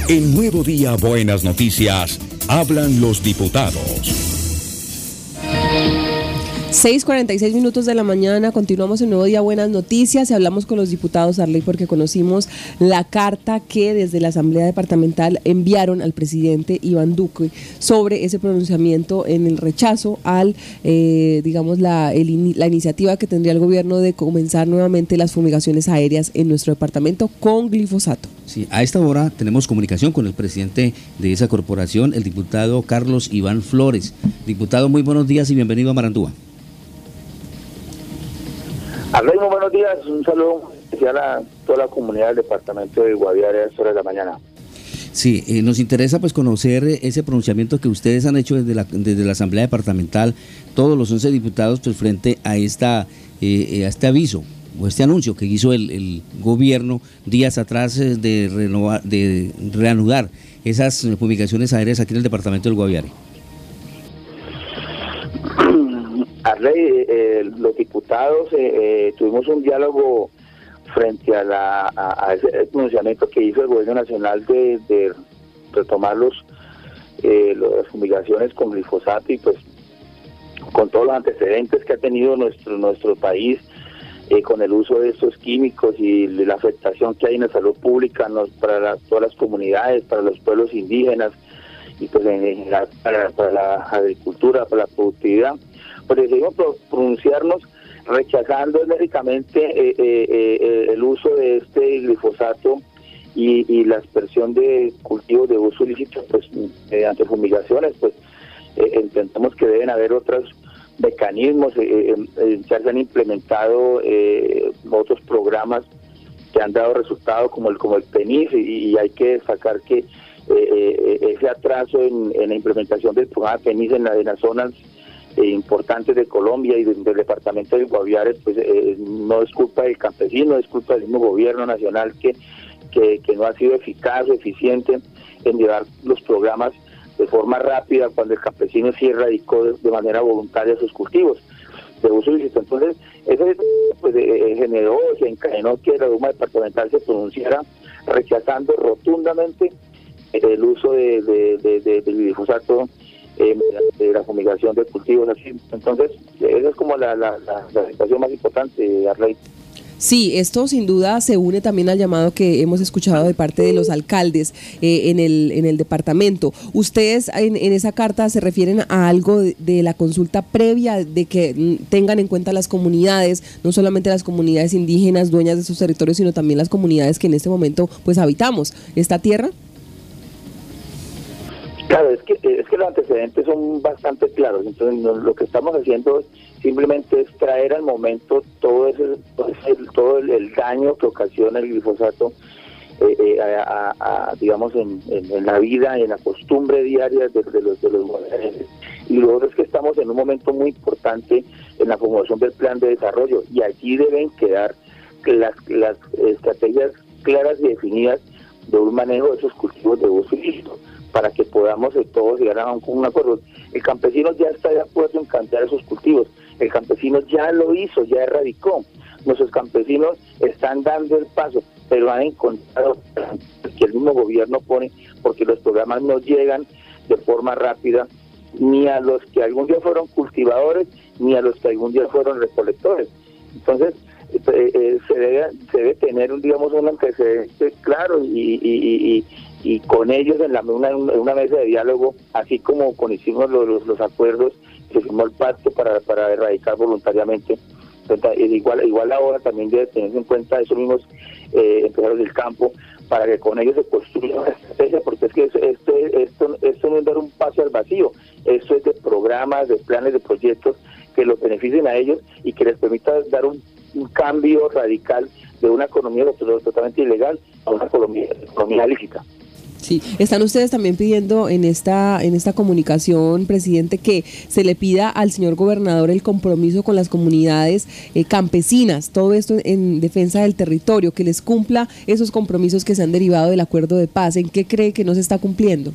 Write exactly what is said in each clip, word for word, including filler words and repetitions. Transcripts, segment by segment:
En Nuevo Día Buenas Noticias, hablan los diputados. seis cuarenta y seis minutos de la mañana, continuamos en Nuevo Día Buenas Noticias y hablamos con los diputados, Arley, porque conocimos la carta que desde la Asamblea Departamental enviaron al presidente Iván Duque sobre ese pronunciamiento en el rechazo al, eh, digamos, la, el, la iniciativa que tendría el gobierno de comenzar nuevamente las fumigaciones aéreas en nuestro departamento con glifosato. Sí, a esta hora tenemos comunicación con el presidente de esa corporación, el diputado Carlos Iván Flores. Diputado, muy buenos días y bienvenido a Marandúa. Arley, muy buenos días, un saludo especial a toda la comunidad del departamento de Guaviare a esta hora de la mañana. Sí, eh, nos interesa pues conocer ese pronunciamiento que ustedes han hecho desde la, desde la Asamblea Departamental, todos los once diputados, pues frente a, esta, eh, a este aviso o este anuncio que hizo el, el gobierno días atrás eh, de, renovar, de reanudar esas fumigaciones aéreas aquí en el departamento del Guaviare. Arley, eh, los diputados eh, eh, tuvimos un diálogo frente a, la, a, a ese pronunciamiento que hizo el gobierno nacional de, de retomar los, eh, las fumigaciones con glifosato y pues con todos los antecedentes que ha tenido nuestro nuestro país eh, con el uso de estos químicos y la afectación que hay en la salud pública nos, para la, todas las comunidades, para los pueblos indígenas y pues en, en la, para, para la agricultura, para la productividad. Pues decidimos pronunciarnos rechazando enérgicamente eh, eh, eh, el uso de este glifosato y, y la aspersión de cultivos de uso ilícito, pues mediante fumigaciones, pues eh, intentamos que deben haber otros mecanismos, eh, eh, ya se han implementado eh, otros programas que han dado resultados como el como el PENIS y, y hay que destacar que eh, eh, ese atraso en, en la implementación del programa PENIS en, la, en las zonas Eh, importantes de Colombia y de, del departamento de Guaviare, pues eh, no es culpa del campesino, es culpa del mismo gobierno nacional que, que, que no ha sido eficaz o eficiente en llevar los programas de forma rápida cuando el campesino sí erradicó de, de manera voluntaria sus cultivos de uso ilícito. Entonces, eso pues, eh, generó, se encadenó que la Duma departamental se pronunciara rechazando rotundamente el uso de, de, de, de, del glifosato Eh, de la fumigación de cultivos, así. Entonces, esa es como la, la, la, la situación más importante, Arley. Sí, esto sin duda se une también al llamado que hemos escuchado de parte de los alcaldes eh, en el en el departamento. Ustedes en, en esa carta se refieren a algo de, de la consulta previa, de que tengan en cuenta las comunidades, no solamente las comunidades indígenas dueñas de sus territorios, sino también las comunidades que en este momento pues habitamos esta tierra. Claro, es que es que los antecedentes son bastante claros, entonces no, lo que estamos haciendo simplemente es traer al momento todo ese, todo, ese, todo el, el daño que ocasiona el glifosato eh, eh, a, a, a, digamos en, en, en la vida y en la costumbre diaria de, de los de los guaviarenses. Y luego es que estamos en un momento muy importante en la formulación del plan de desarrollo y allí deben quedar las, las estrategias claras y definidas de un manejo de esos cultivos de uso ilícito, para que podamos de todos llegar a un, un acuerdo. El campesino ya está de acuerdo en cambiar esos cultivos, el campesino ya lo hizo, ya erradicó, nuestros campesinos están dando el paso, pero han encontrado que el mismo gobierno pone, porque los programas no llegan de forma rápida ni a los que algún día fueron cultivadores, ni a los que algún día fueron recolectores. Entonces, eh, eh, se debe se debe tener un digamos un antecedente claro y, y, y, y con ellos en la una, una mesa de diálogo, así como con hicimos los, los, los acuerdos, se firmó el pacto para, para erradicar voluntariamente. Entonces, igual igual ahora también debe tenerse en cuenta esos mismos eh, empresarios del campo, para que con ellos se construya una estrategia, porque es que esto, esto, esto, esto no es dar un paso al vacío, esto es de programas, de planes, de proyectos que los beneficien a ellos y que les permita dar un, un cambio radical de una economía totalmente ilegal a una economía, economía lícita. Sí, están ustedes también pidiendo en esta en esta comunicación, presidente, que se le pida al señor gobernador el compromiso con las comunidades eh, campesinas, todo esto en defensa del territorio, que les cumpla esos compromisos que se han derivado del acuerdo de paz. ¿En qué cree que no se está cumpliendo?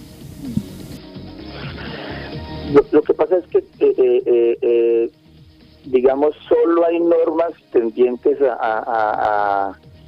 Lo, lo que pasa es que, eh, eh, eh, digamos, solo hay normas tendientes a... a, a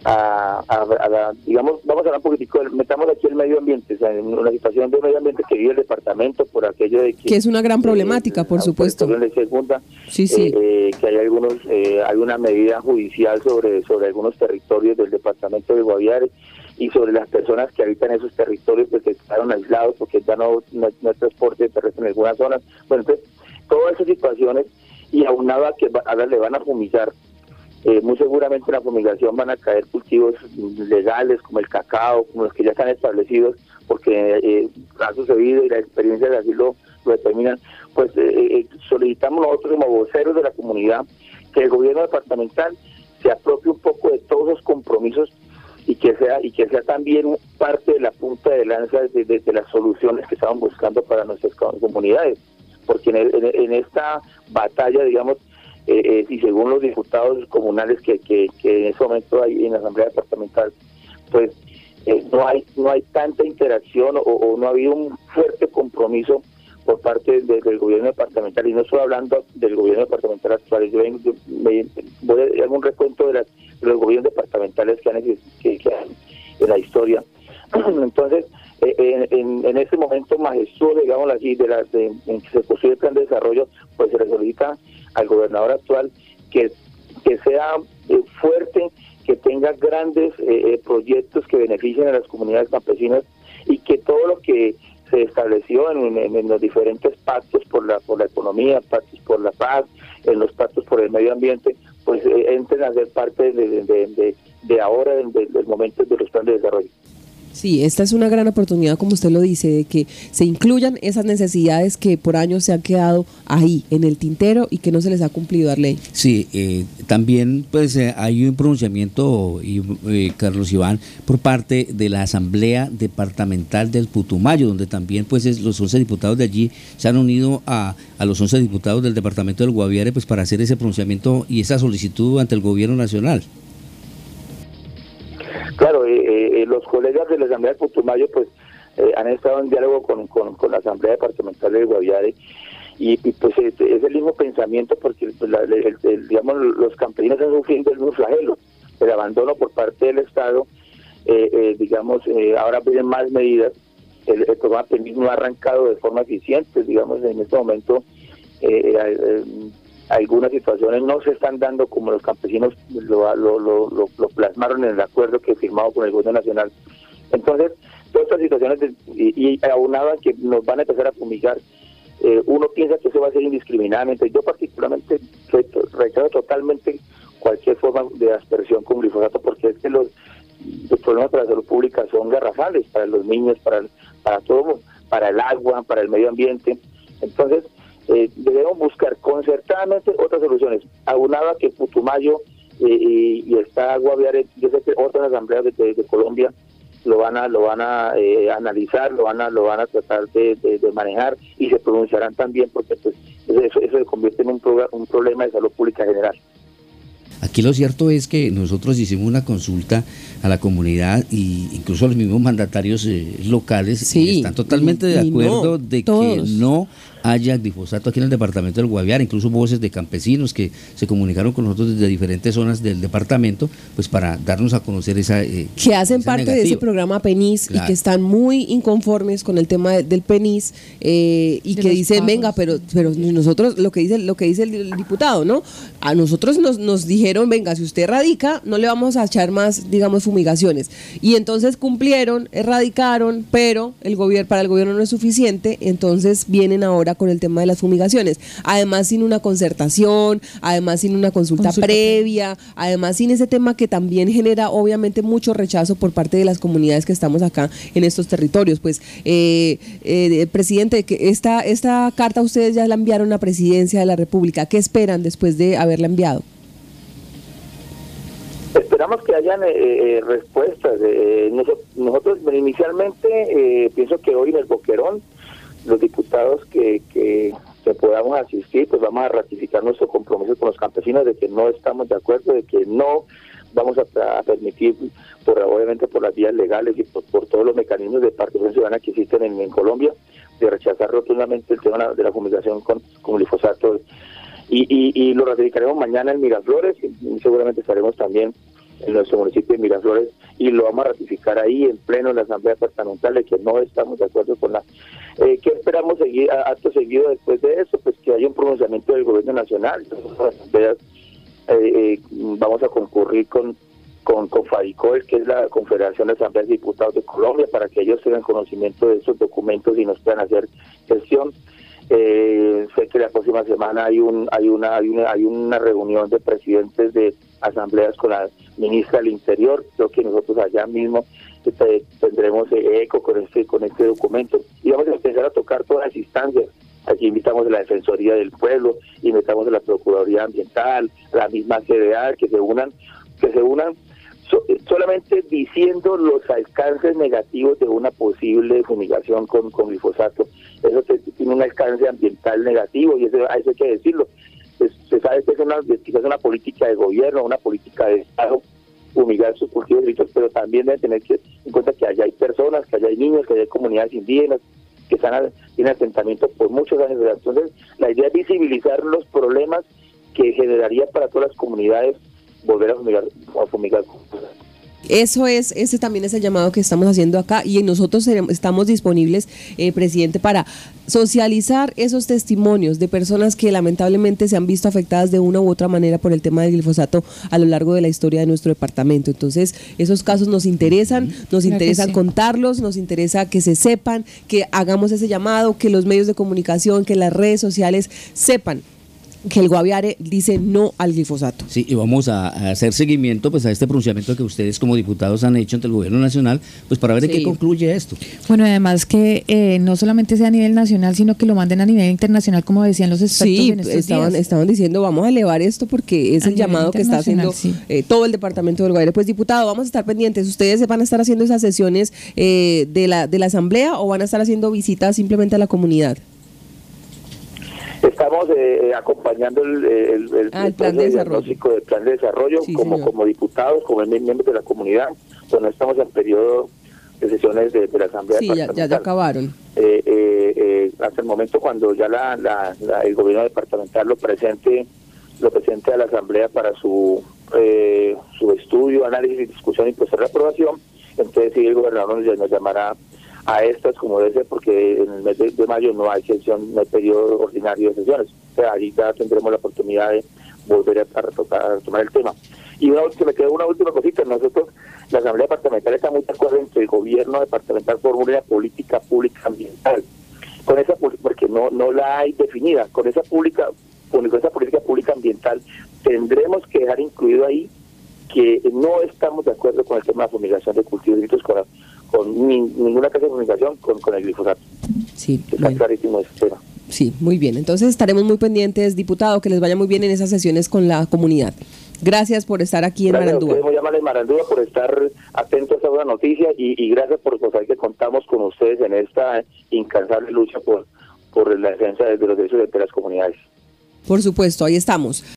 a, a, a la, digamos, vamos a hablar un poquitico, metamos aquí el medio ambiente, o sea, en una situación de medio ambiente que vive el departamento por aquello de que... Que es una gran problemática, eh, por supuesto. De segunda, sí, sí. Eh, eh, que hay algunos, eh, hay una medida judicial sobre, sobre algunos territorios del departamento de Guaviare y sobre las personas que habitan esos territorios pues, que quedaron aislados porque ya no, no, no hay transporte terrestre en algunas zonas. Bueno, entonces, todas esas situaciones, y aunado a que ahora le van a fumigar, Eh, muy seguramente en la fumigación van a caer cultivos legales como el cacao, como los que ya están establecidos, porque eh, ha sucedido y la experiencia de así lo, lo determinan. Pues eh, eh, solicitamos nosotros como voceros de la comunidad que el gobierno departamental se apropie un poco de todos los compromisos y que sea y que sea también parte de la punta de lanza de, de, de las soluciones que estaban buscando para nuestras comunidades, porque en, el, en, en esta batalla, digamos, Eh, eh, y según los diputados comunales que, que, que en ese momento hay en la Asamblea Departamental, pues eh, no hay no hay tanta interacción o, o no ha habido un fuerte compromiso por parte de, del gobierno departamental, y no estoy hablando del gobierno departamental actual, yo, vengo, yo me, voy a hacer un recuento de, las, de los gobiernos departamentales que han que, que han en la historia. Entonces, eh, en, en, en ese momento majestuoso, digamos así, de la, de, en que se construye el plan de desarrollo, pues se le solicita al gobernador actual que, que sea eh, fuerte, que tenga grandes eh, proyectos que beneficien a las comunidades campesinas y que todo lo que se estableció en, en, en los diferentes pactos por la por la economía, pactos por la paz, en los pactos por el medio ambiente, pues eh, entren a ser parte de, de, de, de, de ahora, de, del momento de los planes de desarrollo. Sí, esta es una gran oportunidad, como usted lo dice, de que se incluyan esas necesidades que por años se han quedado ahí, en el tintero, y que no se les ha cumplido a ley. Sí, eh, también pues eh, hay un pronunciamiento, y, eh, Carlos Iván, por parte de la Asamblea Departamental del Putumayo, donde también pues es, los once diputados de allí se han unido a, a los once diputados del departamento del Guaviare pues para hacer ese pronunciamiento y esa solicitud ante el gobierno nacional. Claro, eh, eh, los colegas de la Asamblea de Putumayo pues eh, han estado en diálogo con, con, con la Asamblea Departamental de Guaviare y, y pues es, es el mismo pensamiento porque pues, la, el, el, digamos los campesinos están sufriendo el mismo flagelo, el abandono por parte del Estado, eh, eh, digamos eh, ahora piden más medidas, el, el programa PENIS no ha arrancado de forma eficiente, digamos en este momento eh, eh, algunas situaciones no se están dando como los campesinos lo, lo, lo, lo, lo plasmaron en el acuerdo que firmado con el gobierno nacional. Entonces, todas estas situaciones, de, y, y aunado a que nos van a empezar a fumigar, eh, uno piensa que eso va a ser indiscriminadamente. Yo particularmente rechazo totalmente cualquier forma de aspersión con glifosato, porque es que los, los problemas para la salud pública son garrafales para los niños, para, para todo, para el agua, para el medio ambiente. Entonces, Eh, debemos buscar concertadamente otras soluciones, aunado a que Putumayo eh, y, y está Guaviare, yo sé que otras asambleas de, de, de Colombia lo van a lo van a eh, analizar, lo van a lo van a tratar de, de, de manejar y se pronunciarán también, porque pues eso, eso se convierte en un, pro, un problema de salud pública general. Aquí lo cierto es que nosotros hicimos una consulta a la comunidad y incluso los mismos mandatarios eh, locales sí, están totalmente y, de y acuerdo no, de todos. que no haya glifosato aquí en el departamento del Guaviare, incluso voces de campesinos que se comunicaron con nosotros desde diferentes zonas del departamento, pues para darnos a conocer esa eh, que hacen esa parte negativa. de ese programa PENIS, claro, y que están muy inconformes con el tema de, del PENIS eh, y de que dicen, pagos. venga, pero pero nosotros, lo que dice lo que dice el, el diputado, ¿no? A nosotros nos, nos dijeron, venga, si usted erradica, no le vamos a echar más, digamos, fumigaciones. Y entonces cumplieron, erradicaron, pero el gobierno para el gobierno no es suficiente, entonces vienen ahora con el tema de las fumigaciones, además sin una concertación, además sin una consulta, consulta previa, además sin ese tema que también genera obviamente mucho rechazo por parte de las comunidades que estamos acá en estos territorios. Pues eh, eh, presidente, que esta, esta carta ustedes ya la enviaron a la Presidencia de la República, ¿qué esperan después de haberla enviado? Esperamos que hayan eh, respuestas. Eh, nosotros, nosotros inicialmente eh, pienso que hoy en el Boquerón los diputados que, que, que podamos asistir, pues vamos a ratificar nuestro compromiso con los campesinos de que no estamos de acuerdo, de que no vamos a, a permitir, por obviamente por las vías legales y por, por todos los mecanismos de participación ciudadana que existen en, en Colombia, de rechazar rotundamente el tema de la fumigación con, con glifosato. Y, y, y lo ratificaremos mañana en Miraflores y seguramente estaremos también en nuestro municipio de Miraflores, y lo vamos a ratificar ahí en pleno en la Asamblea Departamental de que no estamos de acuerdo con la... Eh, ¿Qué esperamos seguir, acto seguido después de eso? Pues que haya un pronunciamiento del Gobierno Nacional. Entonces, eh, eh, vamos a concurrir con, con, con FADICOL, que es la Confederación de Asambleas de Diputados de Colombia, para que ellos tengan conocimiento de esos documentos y nos puedan hacer gestión. Eh, sé que la próxima semana hay un hay una hay una hay una reunión de presidentes de asambleas con la ministra del Interior. Creo que nosotros allá mismo este, tendremos eco con este con este documento y vamos a empezar a tocar todas las instancias. Aquí invitamos a la Defensoría del Pueblo, invitamos a la Procuraduría Ambiental, la misma C D A, que se unan que se unan So, solamente diciendo los alcances negativos de una posible fumigación con, con glifosato. Eso te, tiene un alcance ambiental negativo y eso, eso hay que decirlo. Es, se sabe que es una, es una política de gobierno, una política de Estado, fumigar sus cultivos agrícolas, pero también deben tener que, en cuenta que allá hay personas, que allá hay niños, que allá hay comunidades indígenas, que están en asentamiento por muchos años. Entonces, la idea es visibilizar los problemas que generaría para todas las comunidades volver a fumigar, a fumigar. Eso es, ese también es el llamado que estamos haciendo acá y nosotros estamos disponibles, eh, presidente, para socializar esos testimonios de personas que lamentablemente se han visto afectadas de una u otra manera por el tema del glifosato a lo largo de la historia de nuestro departamento. Entonces, esos casos nos interesan, nos claro interesan sí. contarlos, nos interesa que se sepan, que hagamos ese llamado, que los medios de comunicación, que las redes sociales sepan que el Guaviare dice no al glifosato. Sí, y vamos a, a hacer seguimiento pues a este pronunciamiento que ustedes como diputados han hecho ante el Gobierno Nacional, pues para ver sí. de qué concluye esto. Bueno, además que eh, no solamente sea a nivel nacional, sino que lo manden a nivel internacional, como decían los expertos sí, en estos estaban, días. estaban diciendo vamos a elevar esto porque es a el llamado que está haciendo sí. eh, todo el departamento del Guaviare. Pues diputado, vamos a estar pendientes. ¿Ustedes van a estar haciendo esas sesiones eh, de la de la asamblea o van a estar haciendo visitas simplemente a la comunidad? Estamos eh, acompañando el, el, el, ah, el plan de desarrollo del plan de desarrollo sí, como, como diputados, como miembros de la comunidad. Bueno, estamos en periodo de sesiones de, de la Asamblea sí, ya, ya, ya acabaron. Eh, eh, eh, hasta el momento cuando ya la, la, la, el gobierno departamental lo presente, lo presente a la Asamblea para su eh, su estudio, análisis, discusión y posterior aprobación, entonces sí el gobernador nos, nos llamará a estas como debe ser, porque en el mes de, de mayo no hay sesión, no hay periodo ordinario de sesiones. O sea, ahí ya tendremos la oportunidad de volver a, a, retocar, a retomar el tema. Y una, se me quedó una última cosita. Nosotros, la Asamblea Departamental está muy de acuerdo en que el gobierno departamental formule una política pública ambiental. Con esa, porque no no la hay definida, con esa pública, con esa política pública ambiental tendremos que dejar incluido ahí que no estamos de acuerdo con el tema de fumigación de cultivos agrícolas con, con ni, ninguna clase de fumigación con, con el glifosato. Sí, está bueno. Clarísimo ese tema. Sí, muy bien. Entonces estaremos muy pendientes, diputado, que les vaya muy bien en esas sesiones con la comunidad. Gracias por estar aquí en gracias Marandúa. Gracias a ustedes, Marandúa, por estar atentos a esta buena noticia y, y gracias por saber que contamos con ustedes en esta incansable lucha por, por la defensa de los derechos de las comunidades. Por supuesto, ahí estamos.